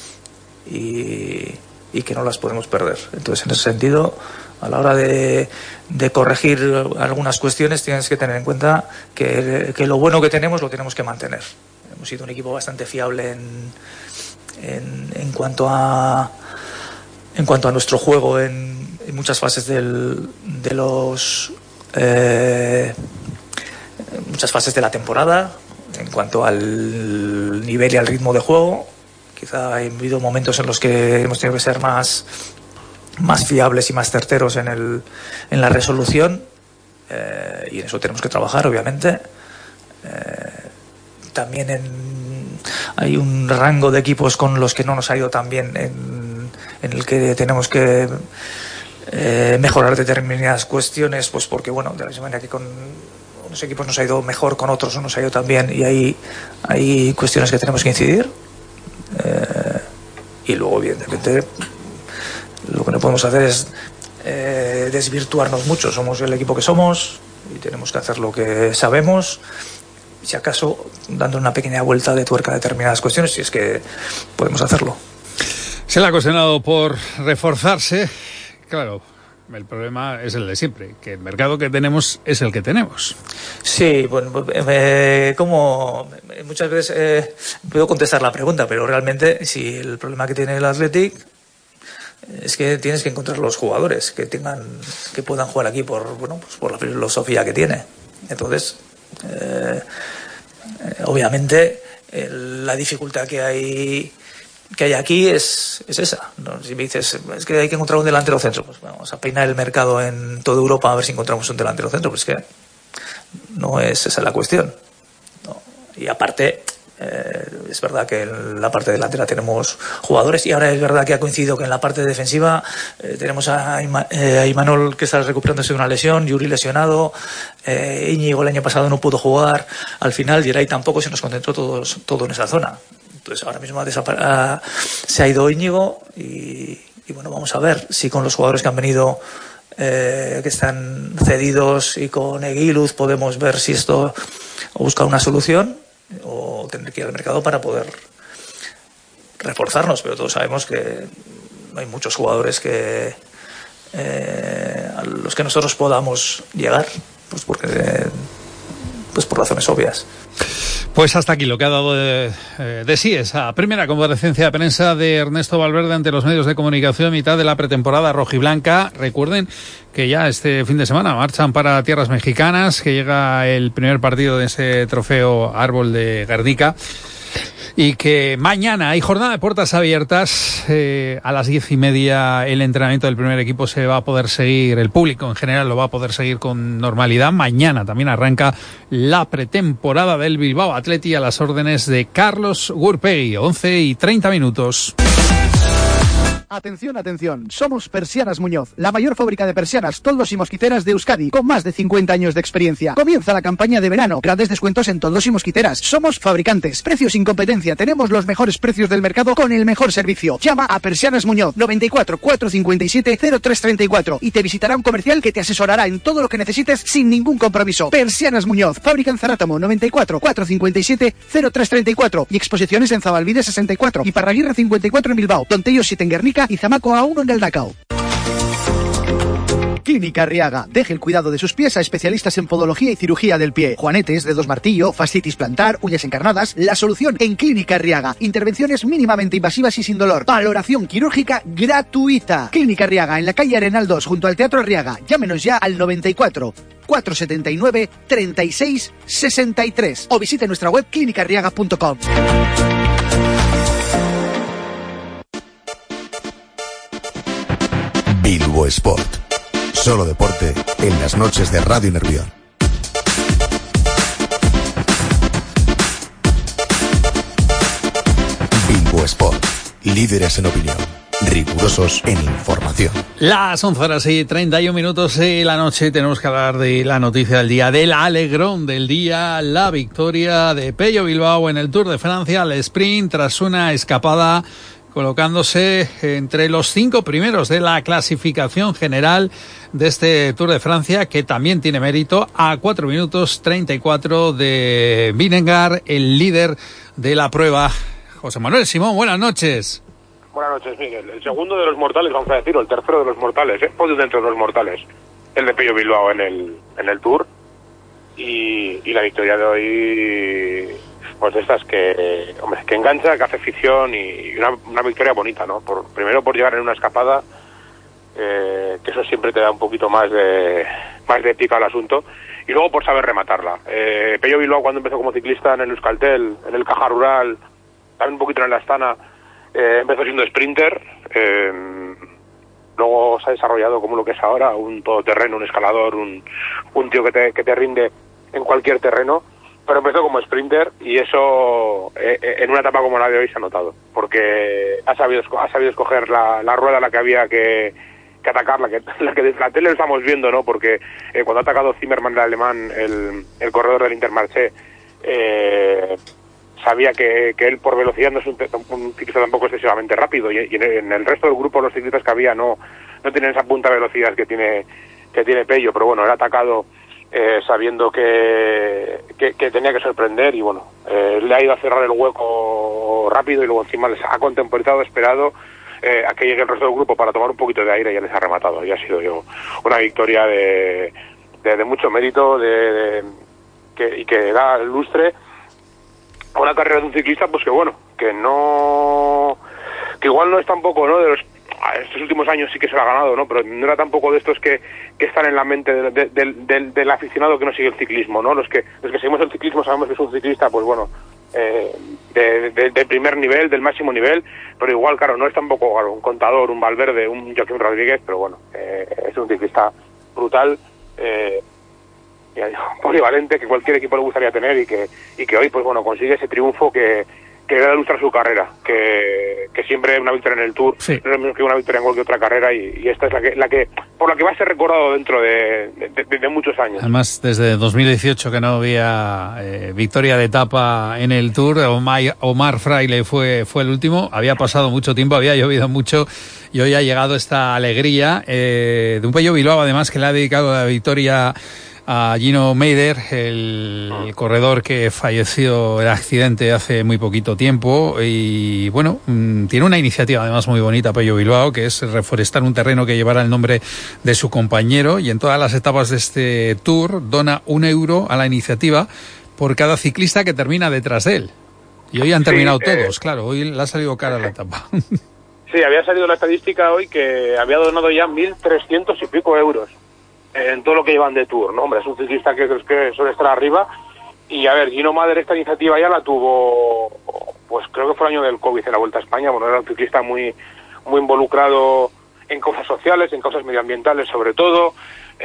S11: y, y que no las podemos perder. Entonces, en ese sentido, a la hora de, de corregir algunas cuestiones, tienes que tener en cuenta que, que lo bueno que tenemos lo tenemos que mantener. Hemos sido un equipo bastante fiable en, en, en cuanto a en cuanto a nuestro juego en, en muchas fases del, de los eh, muchas fases de la temporada. En cuanto al nivel y al ritmo de juego, quizá ha habido momentos en los que hemos tenido que ser más, más fiables y más certeros en, el, en la resolución, eh, y en eso tenemos que trabajar, obviamente. Eh, también en, hay un rango de equipos con los que no nos ha ido tan bien, en, en el que tenemos que eh, mejorar determinadas cuestiones, pues porque, bueno, de la misma manera que con los equipos nos ha ido mejor, con otros no nos ha ido tan bien y hay, hay cuestiones que tenemos que incidir eh, y luego evidentemente lo que no podemos hacer es eh, desvirtuarnos mucho. Somos el equipo que somos y tenemos que hacer lo que sabemos, si acaso dando una pequeña vuelta de tuerca a determinadas cuestiones, si es que podemos hacerlo.
S3: Se le ha cuestionado por reforzarse, claro. El problema es el de siempre, que el mercado que tenemos es el que tenemos.
S11: Sí, bueno, eh, como muchas veces eh, puedo contestar la pregunta, pero realmente si el problema que tiene el Athletic es que tienes que encontrar los jugadores que tengan, que puedan jugar aquí por, bueno, pues por la filosofía que tiene. Entonces, eh, obviamente, el, la dificultad que hay que hay aquí es, es esa, ¿no? Si me dices, es que hay que encontrar un delantero centro, pues vamos a peinar el mercado en toda Europa a ver si encontramos un delantero centro, pues que no es esa la cuestión, ¿no? Y aparte, Eh, es verdad que en la parte delantera tenemos jugadores y ahora es verdad que ha coincidido que en la parte defensiva eh, tenemos a, Ima, eh, a Imanol que está recuperándose de una lesión, Yuri lesionado, eh, Íñigo el año pasado no pudo jugar, al final Geray tampoco, se nos concentró todos, todo en esa zona. Entonces ahora mismo ha desapare- ha, se ha ido Íñigo y, y bueno, vamos a ver si con los jugadores que han venido eh, que están cedidos y con Eguiluz podemos ver si esto o buscar una solución o tener que ir al mercado para poder reforzarnos, pero todos sabemos que hay muchos jugadores que eh, a los que nosotros podamos llegar, pues porque pues por razones obvias.
S3: Pues hasta aquí lo que ha dado de, de sí esa primera comparecencia de prensa de Ernesto Valverde ante los medios de comunicación en mitad de la pretemporada rojiblanca. Recuerden que ya este fin de semana marchan para tierras mexicanas, que llega el primer partido de ese trofeo Árbol de Guernica. Y que mañana hay jornada de puertas abiertas, eh, a las diez y media el entrenamiento del primer equipo se va a poder seguir, el público en general lo va a poder seguir con normalidad. Mañana también arranca la pretemporada del Bilbao Athletic a las órdenes de Carlos Gurpegui, once y treinta minutos.
S13: Atención, atención, somos Persianas Muñoz, la mayor fábrica de persianas, toldos y mosquiteras de Euskadi, con más de cincuenta años de experiencia. Comienza la campaña de verano, grandes descuentos en toldos y mosquiteras. Somos fabricantes, precios sin competencia, tenemos los mejores precios del mercado con el mejor servicio. Llama a Persianas Muñoz, noventa y cuatro, cuatrocientos cincuenta y siete, cero tres treinta y cuatro y te visitará un comercial que te asesorará en todo lo que necesites sin ningún compromiso. Persianas Muñoz, fábrica en Zarátamo, noventa y cuatro, cuatrocientos cincuenta y siete, cero tres treinta y cuatro y exposiciones en Zabalbide sesenta y cuatro y Parraguirre cincuenta y cuatro en Bilbao, Tontello siete en Guernica y Zamaco a uno en Galdacao. Clínica Arriaga. Deje el cuidado de sus pies a especialistas en podología y cirugía del pie. Juanetes, dedos martillo, fascitis plantar, uñas encarnadas. La solución en Clínica Arriaga. Intervenciones mínimamente invasivas y sin dolor. Valoración quirúrgica gratuita. Clínica Arriaga en la calle Arenal dos junto al Teatro Arriaga. Llámenos ya al noventa y cuatro, cuatrocientos setenta y nueve, treinta y seis sesenta y tres o visite nuestra web clínica arriaga punto com.
S2: Bilbo Sport. Solo deporte en las noches de Radio Nervión. Bilbo Sport. Líderes en opinión. Rigurosos en información.
S3: Las once horas y treinta y un minutos de la noche tenemos que hablar de la noticia del día, del alegrón del día, la victoria de Pello Bilbao en el Tour de Francia al sprint tras una escapada, colocándose entre los cinco primeros de la clasificación general de este Tour de Francia, que también tiene mérito, a cuatro minutos treinta y cuatro de Vingegaard, el líder de la prueba. José Manuel Simón, buenas noches.
S14: Buenas noches, Miguel. El segundo de los mortales, vamos a decirlo, el tercero de los mortales, ¿eh? Podio dentro de los mortales, el de Pello Bilbao en el, en el Tour. Y, y la victoria de hoy, pues de estas que, hombre, que engancha, que hace ficción y una, una victoria bonita, ¿no? Por, primero por llegar en una escapada, eh, que eso siempre te da un poquito más de más de pica al asunto, y luego por saber rematarla. Eh, Pello Bilbao, cuando empezó como ciclista en el Euskaltel, en el Caja Rural, también un poquito en la Astana, eh, empezó siendo sprinter, eh, luego se ha desarrollado como lo que es ahora, un todoterreno, un escalador, un, un tío que te, que te rinde en cualquier terreno. Pero empezó como sprinter y eso eh, en una etapa como la de hoy se ha notado, porque ha sabido ha sabido escoger la, la rueda a la que había que, que atacar, la que la que desde la tele estamos viendo, ¿no? Porque eh, cuando ha atacado Zimmermann, el alemán, el, el corredor del Intermarché, eh, sabía que, que él por velocidad no es un, un ciclista tampoco excesivamente rápido, y, y en, el, en el resto del grupo los ciclistas que había no no tienen esa punta de velocidad que tiene que tiene Pello, pero bueno, él ha atacado Eh, sabiendo que, que, que tenía que sorprender y bueno, eh, le ha ido a cerrar el hueco rápido y luego encima les ha contemporizado, esperado eh, a que llegue el resto del grupo para tomar un poquito de aire y ya les ha rematado. Y ha sido yo una victoria de, de, de mucho mérito de, de, que, y que da lustre a una carrera de un ciclista pues que bueno, que no que igual no es tampoco, ¿no?, de los estos últimos años sí que se lo ha ganado, ¿no? Pero no era tampoco de estos que, que están en la mente de, de, de, del, del aficionado que no sigue el ciclismo, ¿no? Los que los que seguimos el ciclismo sabemos que es un ciclista, pues bueno, eh, de, de, de primer nivel, del máximo nivel, pero igual, claro, no es tampoco, claro, un Contador, un Valverde, un Joaquim Rodríguez, pero bueno, eh, es un ciclista brutal, eh, ya digo, polivalente, que cualquier equipo le gustaría tener y que y que hoy, pues bueno, consigue ese triunfo que que da lustrar su carrera, que, que siempre una victoria en el Tour sí. no es lo mismo que una victoria en cualquier otra carrera, y, y esta es la que la que por la que va a ser recordado dentro de, de, de, de muchos años.
S3: Además, desde dos mil dieciocho que no había eh, victoria de etapa en el Tour, Omar, Omar Fraile fue fue el último, había pasado mucho tiempo, había llovido mucho, y hoy ha llegado esta alegría eh, de un Pello Bilbao, además, que le ha dedicado la victoria a Gino Meider, el, el corredor que falleció en accidente hace muy poquito tiempo. Y bueno, mmm, tiene una iniciativa además muy bonita, Pello Bilbao, que es reforestar un terreno que llevará el nombre de su compañero, y en todas las etapas de este Tour dona un euro a la iniciativa por cada ciclista que termina detrás de él. Y hoy han terminado sí, todos, eh... claro, hoy le ha salido cara la etapa.
S14: Sí, había salido la estadística hoy que había donado ya mil trescientos y pico euros en todo lo que llevan de Tour, ¿no? Hombre, es un ciclista que, que suele estar arriba. Y a ver, Gino Meider esta iniciativa ya la tuvo, pues creo que fue el año del COVID en la Vuelta a España. Bueno, era un ciclista muy muy involucrado en causas sociales, en causas medioambientales sobre todo.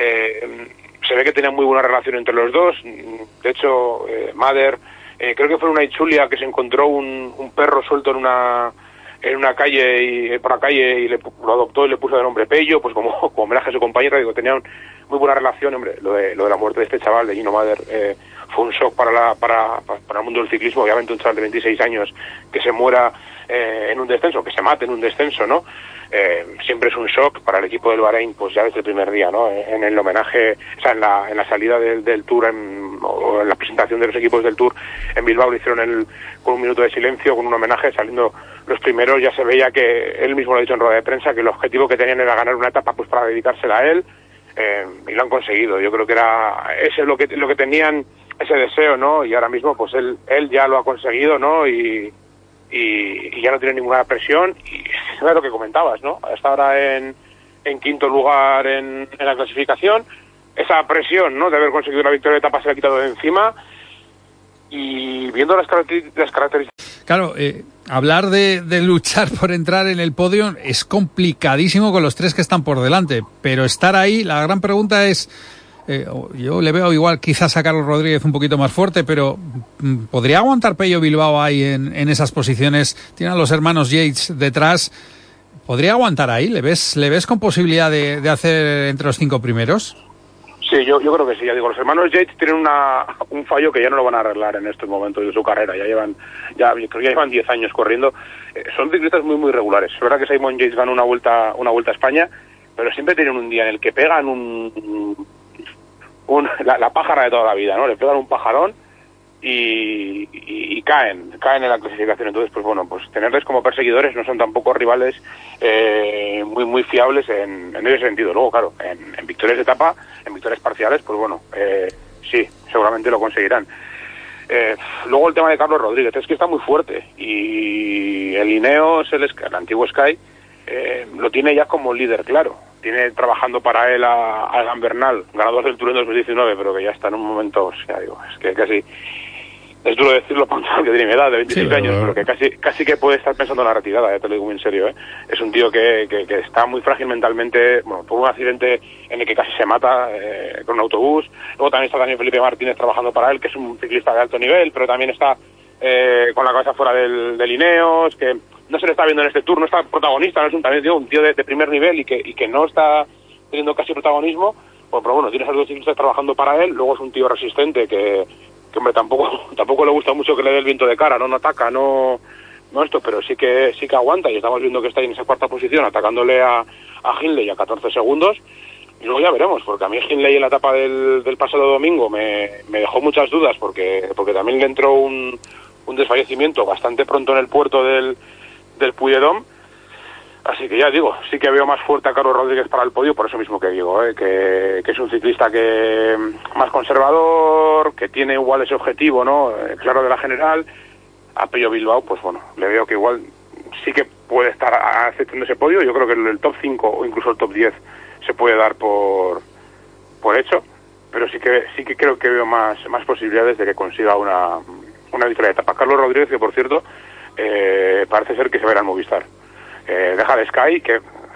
S14: Eh, se ve que tenían muy buena relación entre los dos. De hecho, eh, Meider, eh, creo que fue en una Ichulia que se encontró un, un perro suelto en una en una calle y por la calle y le, lo adoptó y le puso de nombre Pello, pues como, como homenaje a su compañera. Digo, tenían muy buena relación. Hombre, lo de lo de la muerte de este chaval, de Gino Meider, eh, fue un shock para la para para el mundo del ciclismo. Obviamente un chaval de veintiséis años que se muera eh, en un descenso, que se mate en un descenso, ¿no? Eh, siempre es un shock para el equipo del Bahrein, pues ya desde el primer día, ¿no? En el homenaje, o sea, en la, en la salida del, del Tour, en, o en la presentación de los equipos del Tour en Bilbao, lo hicieron el, con un minuto de silencio, con un homenaje, saliendo los primeros. Ya se veía que él mismo lo ha dicho en rueda de prensa, que el objetivo que tenían era ganar una etapa pues para dedicársela a él, eh, y lo han conseguido. Yo creo que era ese lo que lo que tenían, ese deseo, ¿no? Y ahora mismo pues él él ya lo ha conseguido, ¿no? Y Y, y ya no tiene ninguna presión, y es lo que comentabas, ¿no? Está ahora en, en quinto lugar en, en la clasificación. Esa presión, ¿no?, de haber conseguido la victoria de etapa se le ha quitado de encima, y viendo las, caracter- las características...
S3: Claro, eh, hablar de, de luchar por entrar en el podio es complicadísimo con los tres que están por delante, pero estar ahí, la gran pregunta es... Eh, yo le veo igual quizás a Carlos Rodríguez un poquito más fuerte, pero ¿podría aguantar Pello Bilbao ahí en, en esas posiciones? Tiene a los hermanos Yates detrás. ¿Podría aguantar ahí? ¿Le ves le ves con posibilidad de, de hacer entre los cinco primeros?
S14: Sí, yo yo creo que sí. Ya digo, los hermanos Yates tienen una, un fallo que ya no lo van a arreglar en estos momentos de su carrera. Ya llevan ya creo que ya llevan diez años corriendo. Eh, son ciclistas muy muy regulares. Es verdad que Simon Yates ganó una vuelta una vuelta a España, pero siempre tienen un día en el que pegan un Un, la, la pájara de toda la vida, ¿no? Le pegan un pajarón y, y, y caen, caen en la clasificación. Entonces, pues bueno, pues tenerles como perseguidores no son tampoco rivales eh, muy muy fiables en, en ese sentido. Luego, claro, en, en victorias de etapa, en victorias parciales, pues bueno, eh, sí, seguramente lo conseguirán. Eh, luego el tema de Carlos Rodríguez, es que está muy fuerte, y el Ineos, el, el antiguo Sky, eh, lo tiene ya como líder claro. Tiene trabajando para él a, a Egan Bernal, ganador del Tour en dos mil diecinueve, pero que ya está en un momento, o sea, digo, es que casi, es duro decirlo porque tiene mi edad de veintiséis sí, años, pero que casi casi que puede estar pensando en la retirada, ya te lo digo muy en serio, ¿eh? Es un tío que, que, que está muy frágil mentalmente. Bueno, tuvo un accidente en el que casi se mata eh, con un autobús. Luego también está Daniel Felipe Martínez trabajando para él, que es un ciclista de alto nivel, pero también está eh, con la cabeza fuera del, del Ineos, que no se le está viendo en este Tour, no está protagonista, no es un, también, digo, un tío de, de primer nivel y que y que no está teniendo casi protagonismo. Pues, pero bueno, tienes a dos ciclistas trabajando para él. Luego es un tío resistente que, que hombre, tampoco tampoco le gusta mucho que le dé el viento de cara, no, no ataca, no no esto, pero sí que sí que aguanta, y estamos viendo que está en esa cuarta posición atacándole a, a Hindley a catorce segundos. Y luego ya veremos, porque a mí Hindley en la etapa del, del pasado domingo me, me dejó muchas dudas, porque porque también le entró un, un desfallecimiento bastante pronto en el puerto del del Puy-de-Dôme. Así que ya digo, sí que veo más fuerte a Carlos Rodríguez para el podio, por eso mismo que digo, ¿eh? que, que es un ciclista que más conservador, que tiene igual ese objetivo, ¿no? Eh, claro, de la general. A Pello Bilbao, pues bueno, le veo que igual sí que puede estar aceptando ese podio. Yo creo que el, el top cinco o incluso el top diez se puede dar por por hecho, pero sí que sí que creo que veo más más posibilidades de que consiga una una victoria de etapa. Carlos Rodríguez, que por cierto, Eh, parece ser que se verá en Movistar. Eh, deja de Sky, que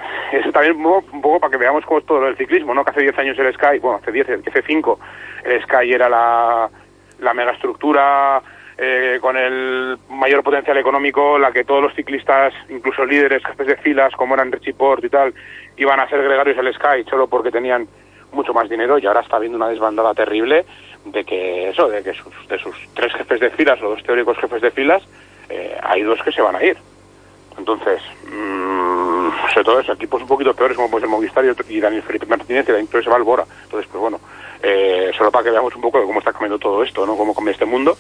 S14: eso también un poco, un poco para que veamos cómo es todo el ciclismo, ¿no? Que hace diez años el Sky, bueno, hace diez, hace cinco, el Sky era la, la megaestructura eh, con el mayor potencial económico, la que todos los ciclistas, incluso líderes, jefes de filas, como eran Richie Porte y tal, iban a ser gregarios del Sky solo porque tenían mucho más dinero, y ahora está habiendo una desbandada terrible de que eso, de que sus, de sus tres jefes de filas o dos teóricos jefes de filas, eh, hay dos que se van a ir. Entonces, mmm, sobre todo eso, equipos un poquito peores como pues el Movistar y Daniel Felipe Martínez, y entonces se va al Bora. Entonces, pues bueno, eh, solo para que veamos un poco de cómo está cambiando todo esto, ¿no? Cómo cambia este mundo.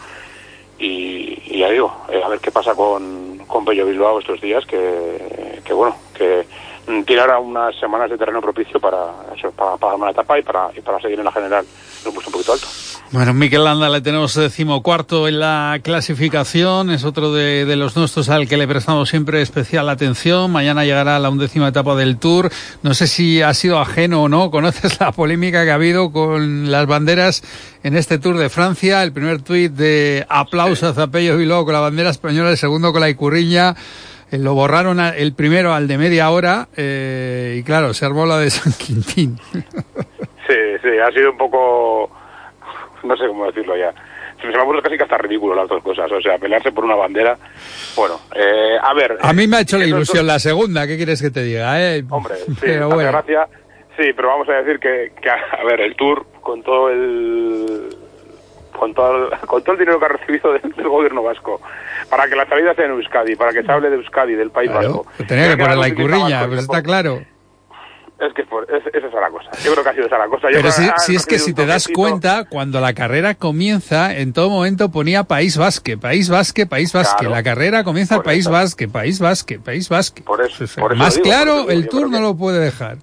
S14: Y, y ya digo, eh, a ver qué pasa con, con Pello Bilbao estos días, que, que bueno, que tiene ahora unas semanas de terreno propicio para eso, para, para una etapa y para, y para seguir en la general en un puesto un poquito alto.
S3: Bueno, Mikel Landa le tenemos decimocuarto en la clasificación, es otro de, de los nuestros al que le prestamos siempre especial atención. Mañana llegará la undécima etapa del Tour. No sé si ha sido ajeno o no, conoces la polémica que ha habido con las banderas en este Tour de Francia. El primer tuit de aplauso a Pello Bilbao con la bandera española, el segundo con la Ikurriña. Lo borraron el primero al de media hora eh, y claro, se armó la de San Quintín.
S14: Sí, sí, ha sido un poco, no sé cómo decirlo ya. Se me ocurre casi que hasta ridículo las dos cosas, o sea, pelearse por una bandera. Bueno, eh, a ver.
S3: A mí me ha hecho la ilusión
S14: dos...
S3: la segunda, ¿qué quieres que te diga? Eh?
S14: Hombre, sí,
S3: pero
S14: hace
S3: bueno.
S14: gracia. Sí, pero vamos a decir que, que, a ver, el Tour, con todo el... Con todo, el, con todo el dinero que ha recibido del, del gobierno vasco, para que la salida sea en Euskadi, para que se hable de Euskadi, del País
S3: claro,
S14: Vasco.
S3: Tenía que poner la Ikurriña, pues está claro.
S14: Es que es, es, esa es la cosa. Yo creo que ha sido esa la cosa. Yo
S3: Pero si,
S14: que,
S3: si es que si te das cuenta, cuando la carrera comienza, en todo momento ponía País Vasque, País Vasque, País Vasque.
S14: Claro,
S3: la carrera comienza el País Vasque, País Vasque, País Vasque.
S14: Por eso, por eso
S3: Más
S14: digo,
S3: claro,
S14: digo,
S3: el Tour no
S14: que...
S3: lo puede dejar.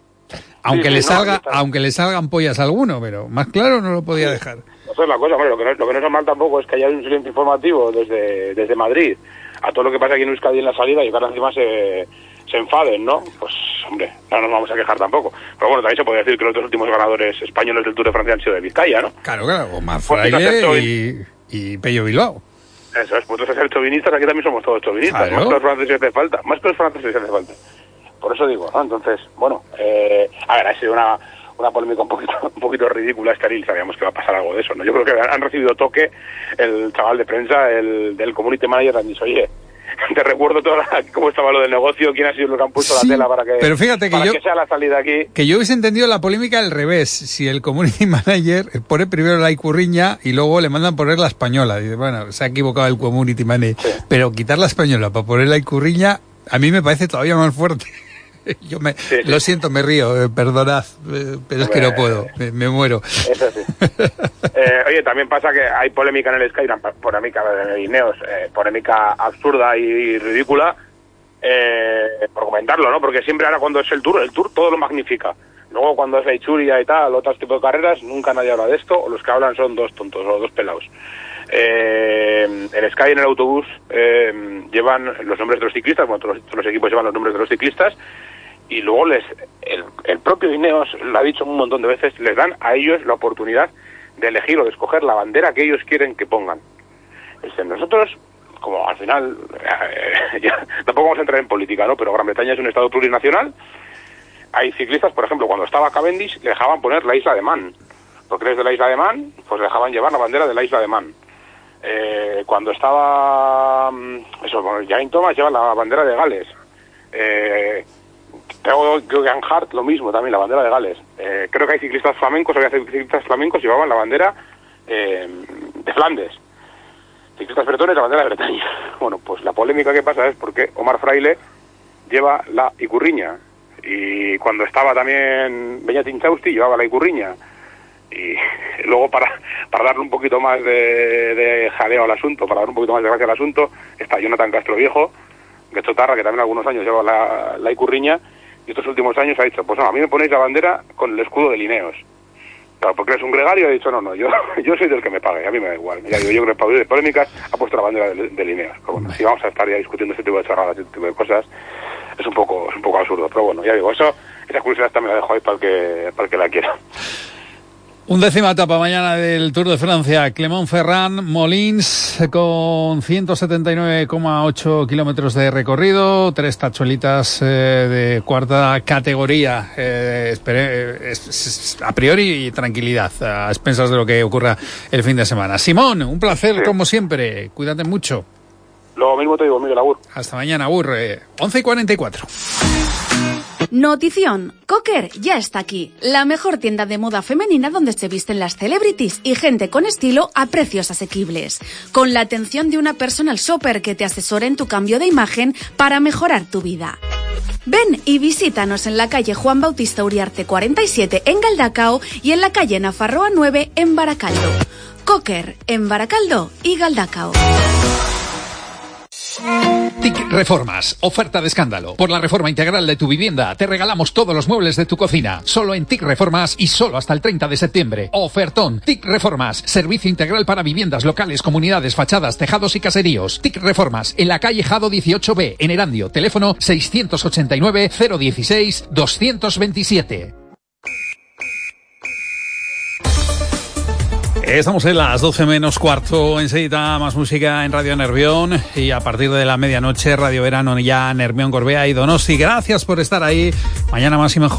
S3: Aunque
S14: sí,
S3: le
S14: sí,
S3: salga,
S14: no,
S3: aunque le salgan pollas a alguno, pero más claro no lo podía
S14: sí.
S3: dejar.
S14: Esa es la cosa, hombre, lo que no, lo que no es normal tampoco es que haya un silencio informativo desde, desde Madrid a todo lo que pasa aquí en Euskadi en la salida y que ahora encima se, se enfaden, ¿no? Pues, hombre, no nos vamos a quejar tampoco. Pero bueno, también se puede decir que los dos últimos ganadores españoles del Tour de Francia han sido de Vizcaya, ¿no?
S3: Claro, claro, Omar Fraile y, y Pello Bilbao.
S14: Eso es, vosotros ser chauvinistas, aquí también somos todos chauvinistas.
S3: Claro.
S14: Más que los franceses hace falta, más que los franceses hace falta. Por eso digo, ¿no? Entonces, bueno, eh, a ver, ha sido una... una polémica un poquito un poquito ridícula, estéril, sabíamos que va a pasar algo de eso, ¿no? Yo creo que han recibido toque el chaval de prensa, el del community manager, han dicho, oye, te recuerdo todo la, cómo estaba lo del negocio, quién ha sido los que han puesto sí, la tela para que,
S3: pero fíjate que
S14: para
S3: yo,
S14: que sea la salida aquí.
S3: Que yo hubiese entendido la polémica al revés, si el community manager pone primero la Ikurriña y luego le mandan poner la española, dice, bueno, se ha equivocado el community manager, sí. Pero quitar la española para poner la Ikurriña, a mí me parece todavía más fuerte. Yo me, sí, sí. Lo siento, me río, eh, perdonad, eh, pero es que no puedo, me, me muero.
S14: Eso sí. eh, oye, también pasa que hay polémica en el Skyrim, polémica de Ineos, eh, polémica absurda y ridícula, eh, por comentarlo, ¿no? Porque siempre ahora cuando es el Tour, el Tour todo lo magnifica. Luego cuando es la Ichuria y tal, otros tipos de carreras, nunca nadie habla de esto, o los que hablan son dos tontos o dos pelados. Eh, el Sky en el autobús eh, llevan los nombres de los ciclistas, bueno, todos los, todos los equipos llevan los nombres de los ciclistas, y luego les el, el propio Ineos, lo ha dicho un montón de veces, les dan a ellos la oportunidad de elegir o de escoger la bandera que ellos quieren que pongan. Dicen, nosotros, como al final, eh, ya, tampoco vamos a entrar en política, ¿no? Pero Gran Bretaña es un estado plurinacional. Hay ciclistas, por ejemplo, cuando estaba Cavendish, le dejaban poner la isla de Man, porque eres de la isla de Man, pues le dejaban llevar la bandera de la isla de Man. Eh, cuando estaba eso, bueno, Geraint Thomas lleva la bandera de Gales. Eh, Geoghegan Hart lo mismo también, la bandera de Gales. Eh, creo que hay ciclistas flamencos, había ciclistas flamencos llevaban la bandera eh, de Flandes. Ciclistas bretones la bandera de Bretaña. Bueno, pues la polémica que pasa es porque Omar Fraile lleva la Ikurriña y cuando estaba también Beñat Inchausti llevaba la Ikurriña. Y luego para, para darle un poquito más de, de jaleo al asunto, para dar un poquito más de gracia al asunto, está Jonathan Castro Viejo, que Chotarra, que también algunos años lleva la, la Ikurriña, y estos últimos años ha dicho, pues no, a mí me ponéis la bandera con el escudo de Ineos. Claro, porque eres un gregario, ha dicho, no, no, yo yo soy del que me pague, a mí me da igual. Ya digo, yo creo que para de polémicas ha puesto la bandera de, de Ineos. Pero bueno, si vamos a estar ya discutiendo este tipo de chorradas, este tipo de cosas, es un poco es un poco absurdo. Pero bueno, ya digo, eso, esa curiosidad también la dejo ahí para el que, para el que la quiera.
S3: Undécima etapa mañana del Tour de Francia. Clermont-Ferrand, Molins, con ciento setenta y nueve coma ocho kilómetros de recorrido, tres tachuelitas eh, de cuarta categoría. Eh, espere, es, es, a priori, tranquilidad, a expensas de lo que ocurra el fin de semana. Simón, un placer sí. como siempre. Cuídate mucho.
S14: Lo mismo te digo, Miguel, agur.
S3: Hasta mañana, agur. Eh, once y cuarenta y cuatro.
S15: Notición, Cocker ya está aquí, la mejor tienda de moda femenina donde se visten las celebrities y gente con estilo a precios asequibles, con la atención de una personal shopper que te asesora en tu cambio de imagen para mejorar tu vida. Ven y visítanos en la calle Juan Bautista Uriarte cuarenta y siete en Galdacao y en la calle Nafarroa nueve en Baracaldo. Cocker en Baracaldo y Galdacao.
S4: T I C Reformas, oferta de escándalo. Por la reforma integral de tu vivienda, te regalamos todos los muebles de tu cocina. Solo en T I C Reformas y solo hasta el treinta de septiembre. Ofertón. T I C Reformas, servicio integral para viviendas locales, comunidades, fachadas, tejados y caseríos. T I C Reformas, en la calle Jado dieciocho B, en Erandio. Teléfono seiscientos ochenta y nueve, cero dieciséis, doscientos veintisiete.
S3: Estamos en las doce menos cuarto, enseguida más música en Radio Nervión y a partir de la medianoche Radio Verano ya Nervión, Gorbea y Donosti. Gracias por estar ahí. Mañana más y mejor.